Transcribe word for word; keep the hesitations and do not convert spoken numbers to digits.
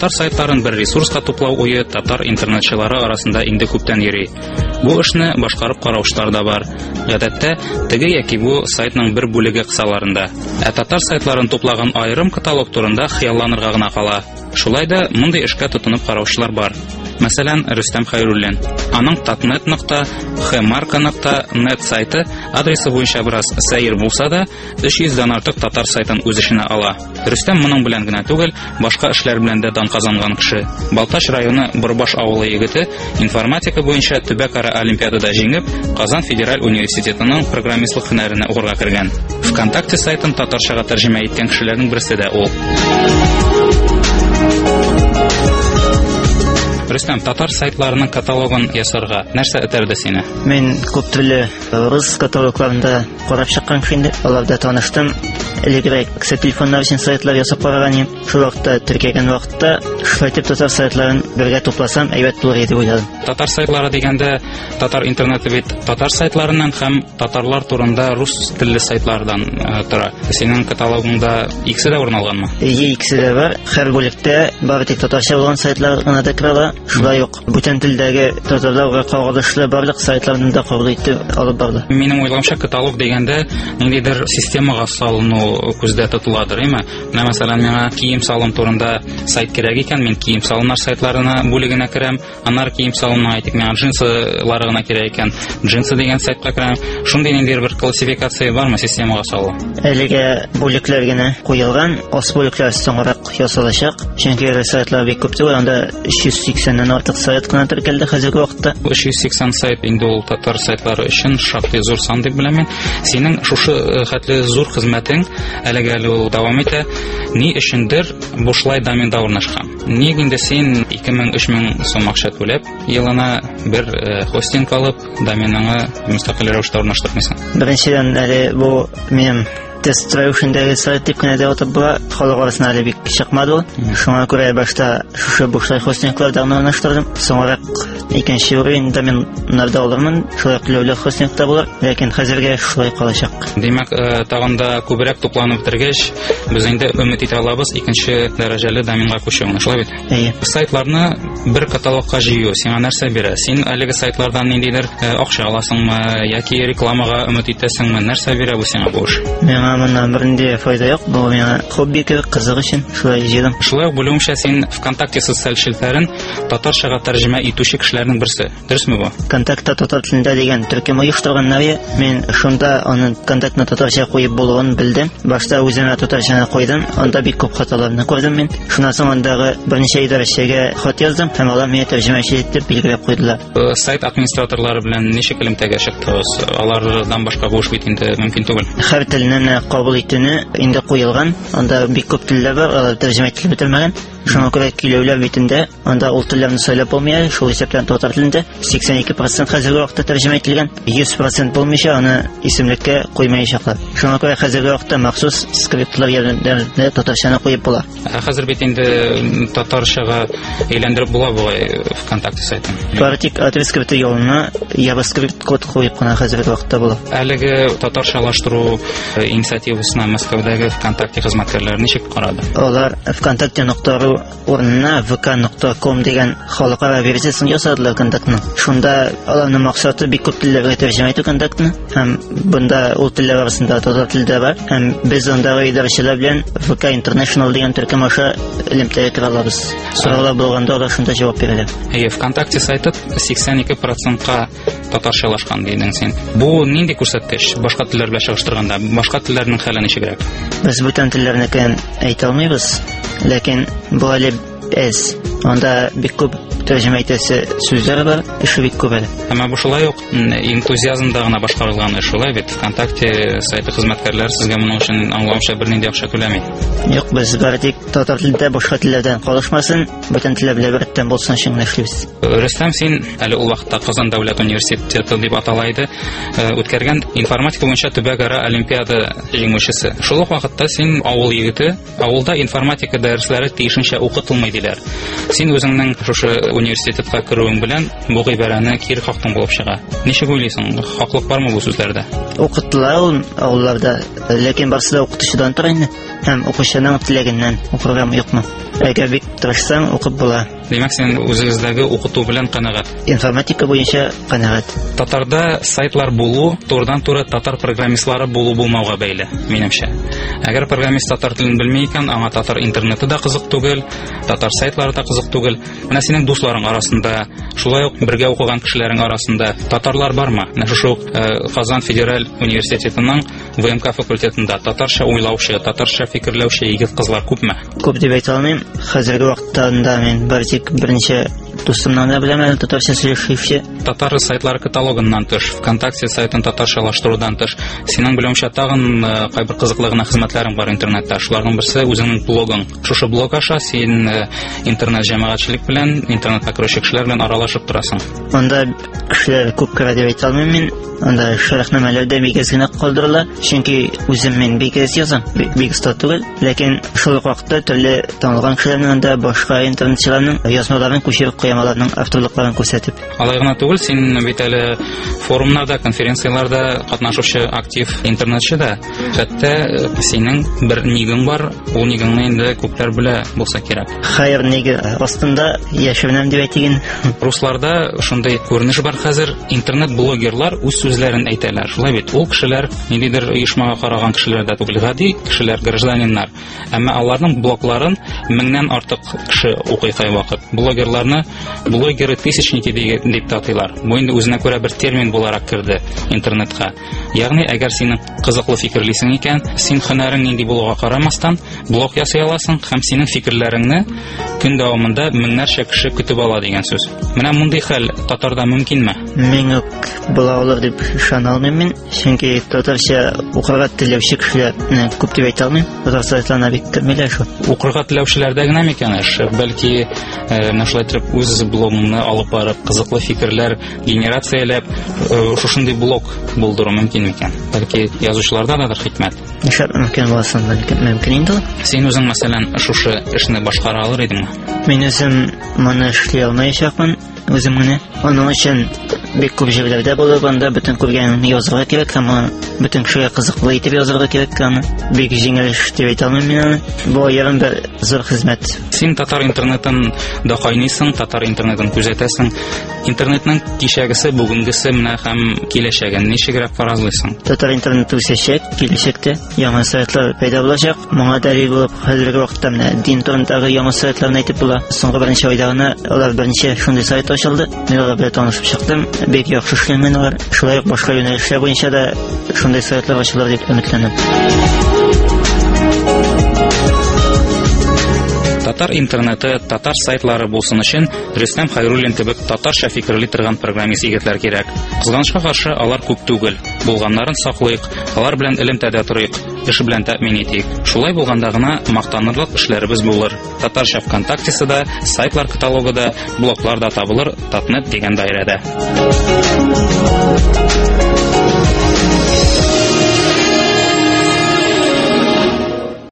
Татар сайтларын бер ресурска туплау уе татар интернетчылары арасында инде күптән йөри. Бу эшне башкарып караучылар да бар. Гадәттә, теге яки бу сайтның бер бүлеге кысаларында. Ә татар сайтларын туплаган айрым каталог турында хыялланырга гына кала. Шулай да мондый эшкә тотынып караучылар бар. Мәсәлән, Рөстәм Хәйруллин. Аның татнет нокта хмарка нокта нет сайты адресы буенча бераз сәер булса да, өч йөздән артык татар сайтын үз эшенә ала. Рөстәм моның белән генә түгел, башка эшләр белән дә дан казанган кеше. Балтач районы Борбаш авылы егете информатика буенча төбәкара олимпиадада җиңеп, Казан федераль университетының программистлык һөнәренә укырга кергән. ВКонтакте сайтын татарчага тәрҗемә иткән кешеләрнең берсе дә ул. Рөстәм, татар сайтларының каталогын ясарга нәрсә этәрде сине? Мин күп төрле рус каталогларында карап чыккан инде. Аларда таныштым. Элегрәк кесе телефоннар өчен сайтлар ясап караган идем. Шул вакытта тиркәгән вакытта шулайтып татар сайтларын бергә тупласам, әйбәт булыр дип уйладым. Татар сайтлары дигәндә, татар интернеты бит татар сайтларыннан һәм татарлар турында рус телле сайтлардан uh, тора. Синең каталогыңда икесе дә урын алганмы? Ие, икесе дә бар. Һәр бүлектә бары тик татарча булган сайтлар гына да кирала. Шулай ук бүтән телдәге татарларга кагылышлы барлык сайтларны да кабул итеп алып барды. Минем уйламча, каталог дигәндә ниндидер системага салыну күздә тотыладыр, әйме? Мәсәлән, миңа кием салым турында сайт кирәк икән, мин кием салымнар сайтларына бүлегенә керәм, аннары кием салымны әйтик, миңа джинсылары гына кирәк икән, джинсы дигән сайтка керәм. Шундый ниндидер бер классификация бармы системага салу? Әлегә бүлекләр генә куелган, ас бүлекләр соңрак ясалачак. Чөнки сайтлар бик күп түгел, анда өч йөз сиксәннән артык сайт кына теркәлде хәзерге вакытта. өч йөз сиксән сайт инде ул татар сайтлары өчен шактый зур сан дип беләм мин. Синең шушы хәтле зур хезмәтең әлегә ул дәвам итә. Ни өчендер бушлай доминда урнашкан? Ник инде син ике мең өч мең сум акча түләп, елына бер хостинг алып, доменыңны мөстәкыйль рәвештә урнаштырмыйсың? Беренчедән, әле бу минем тест-драйв өчендәге сайт дип кенә дә атап була, халык арасына әле бик чыкмады ул. Шуңа күрә башта шушы бушлай хостинглардан урнаштырдым. Соңрак икенче уровень доменнарда алырмын, шулай көләүле хостингта булыр, ләкин хәзергә шулай калачак. Димәк, тагында күбрәк тупланып бетергәч, без инде өмет итә алабыз икенче дәрәҗәле доменга күчүне, шулай бит? Әйе. Сайтларны бер каталогка җыю сиңа нәрсә бирә? Син әлеге сайтлардан ниндидер акча аласыңмы, яки рекламага өмет итәсеңме? Нәрсә бирә бу сиңа бу эш? Миңа моннан бернинди файда юк, бу миңа хобби кебек, кызык өчен шулай җыйдым. Шулай белүемчә, син ВКонтакте социаль челтәрен татарчага тәрҗемә итүче кешеләрнең берсе. Дөресме бу? ВКонтакте татар телендә дигән төркем оештырганнар, мин шунда аның контактны татарча куеп булуын белдем. Башта үземә татарчаны куйдым, анда бик күп хаталарны күрдем мин. Шуннан соң андагы берничә идарәчегә хат яздым һәм алар мине тәрҗемәче итеп билгеләп куйдылар. Сайт администраторлары белән ничек элемтәгә чыктыгыз? Алардан башка бу эш бит инде мөмкин түгел. Һәр телне кабул итүне инде куелган, анда бик күп телләр бар, алар тәрҗемә ителеп бетермәгән. Шуңа күрә киләүләр битендә анда ул телләрне сөйләп булмый, шул исәптән татар телендә сиксән ике процент хәзерге вакытта тәрҗемә ителгән, йөз процент булмыйча аны исемлеккә куймаячаклар. Шуңа күрә хәзерге вакытта махсус скриптлар ярдәмендә татарчаны куеп була. Хәзер бит инде татарчага әйләндереп була бугай ВКонтакте сайтын. Партик адрес скрипты ялына JavaScript код куеп кына хәзерге вакытта була. Әлеге татарчалаштыру инициативасына Мәскәүдәге ВКонтакте хезмәткәрләре ничек карады? Алар ВКонтакте нокта ру урынына ви ка нокта ком дигән халыкара версиясын ясадылар контактның. Шунда аларның максаты бик күп телләргә тәрҗемә итү контактны, һәм бунда ул телләр арасында татар телдә бар, һәм без андагы идарәчеләр белән ви ка International дигән төркем аша элемтәгә керә алабыз. Сораулар булганда да шунда җавап бирәләр. Әйе, ВКонтакте сайты сиксән ике процентка татарчалашкан дидең син. Бу нинди күрсәткеч башка телләр белән чагыштырганда? Башка телләрнең хәле ничегрәк? Без бүтән телләрне әйтә алмыйбыз, ләкин бу әле әз. Анда бик күп тәрҗемә итәсе сүзләр бар, эше бик күп әле. Әмма бу шулай ук энтузиазмда гына башкарылган эш, шулай бит? ВКонтакте сайты хезмәткәрләре сезгә моның өчен аңлаучы бернинди акча түләми. Юк, без бары тик татар телендә башка телләрдән калышмасын, бүтән телләр белән бертән булсын өчен эшлибез. Рөстәм, син әле ул вакытта Казан дәүләт университеты дип атала иде, үткәргән информатика буенча төбәкара олимпиада җиңүчесе. Шул ук вакытта син авыл егете, авылда информатика дәресләре тиешенчә укытылмый диләр. Син үзеңнең шушы университетка керүең белән бу гыйбарәне кире хактың булып чыга. Ничек уйлыйсың? Хаклык бармы бу сүзләрдә? Укытылар ул авылларда, ләкин барысы да укытучыдан тора инде. һәм укучының теләгеннән укырга юкмы? Әгәр бик тырышсаң, укып була. Димәк, син үзегездәге укыту белән канәгать. Информатика буенча канәгать. Татарда сайтлар булу турыдан-туры татар программистлары булу булмауга бәйле, минемчә. Әгәр программист татар телен белми икән, аңа татар интернеты да кызык түгел, татар сайтлары да кызык түгел. Менә синең дусларың арасында, шулай ук бергә укыган кешеләрең арасында татарлар бармы? Менә шушы Казан федераль университетының ВМК факультетында татарча уйлаучы, татарча фикерләүче егет-кызлар күпме? Күп дип әйтә алмыйм. Хәзерге вакытта мен бер тик беренче дустымнан да беләм, татарча сөйләшүче. Татар сайтлары каталогыннан тыш, ВКонтакте сайтын татарчалаштырудан тыш, синең беләмчә тагын кайбер кызыклы гына хезмәтләрең бар интернетта. Шуларның берсе үзеңнең блогың. Шушы блог аша син интернет җәмәгатьчелек белән, интернетта керүче кешеләр белән аралашып торасың. Анда кешеләр күп керә дип әйтә алмыйм мин. Анда шәрехнамәләрдә бик аз гына калдырыла, чөнки үзем мен бик аз язам, бик оста түгел, ләкин шул вакытта төрле танылган кешеләрнең анда башка интернетчыларның язмаларын күчереп куям, аларның авторлыкларын күрсәтеп. Алай гына түгел, син бит әле форумнарда, конференцияларда катнашучы актив интернетчы да. Хәтта синең бер нигең бар, ул нигеңне инде күпләр белә булса кирәк. Хәер, ниге астында яшәвем дип әйтеген. Русларда шундый күренеш бар хәзер, интернет-блогерлар үз сүзләрен әйтәләр. Шулай бит, ул кешеләр ниндидер оешмага караган кешеләр дә түгел, гади кешеләр, гражданиннар. Әмма аларның блогларын меңнән артык кеше укый кайвакыт. Блогерларны блогеры тысячники дип татыйлар. Бу инде үзенә күрә бер термин буларак керде интернетка. Ягъни, әгәр синең кызыклы фикерлисең икән, син һөнәрең нинди булуга карамастан блог ясый аласың һәм синең фикерләреңне көн дәвамында меңнәрчә кеше көтеп ала дигән сүз. Менә мондый хәл Татарда мөмкинме? Мин үк була алыр дип ышана алмыйм мин, чөнки татарча укырга теләүче кешеләрне күп дип әйтә алмыйм. Татар сайтларына бик кертмиләр шул. Укырга теләүчеләрдә генә микән эш? Бәлки, менә шулай итеп үз блогыңны алып барып, кызыклы фикерләр генерацияләп, шушындый блог булдыру мөмкин микән? Бәлки, язучыларда да хикмәт. Нишәп мөмкин булсын, бәлки мөмкин инде. Син үзең мәсәлән шушы эшне башкара алыр идеңме? Мин үзем моны эшли алмаячакмын. Үзем генә. Аның өчен бик күп җирләрдә булып, анда бөтен күргәнен язырга кирәк, һәм бөтен кешегә кызыклы итеп язырга кирәк, һәм бик җиңел эш дип әйтә алмыйм мин аны. Бу ярым бер зур хезмәт. Син татар интернетын да кайныйсың, татар интернетын күзәтәсең. Интернетның кичәгесе, бүгенгесе менә һәм киләчәген ничегрәк фаразлыйсың? Татар интернеты үсәчәк, киләчәктә яңа сайтлар пайда булачак. Моңа дәлил булып, хәзерге вакытта менә дин турындагы яңа сайтларны әйтеп була. Соңгы беренче айда гына алар беренче шундый сайт ачылды. Мин алар белән танышып чыктым. Бик яхшы эшләнгән алар. Шулай ук башка юнәлешләр буенча да шундый сайтлар ачылыр дип өметләнәм. Татар интернеты, татар сайтлары булсын өчен Рөстәм Хәйруллин кебек татарча фикерли торган программист егетләр кирәк. Кызганычка каршы, алар күп түгел. Булганнарын саклыйк, алар белән элемтәдә торыйк, эш белән тәэмин итик. Шулай булганда гына мактанырлык эшләребез булыр. Татарча ВКонтактесы да, сайтлар каталогы да, блоглар да табылыр, Татнет дигән даирәдә.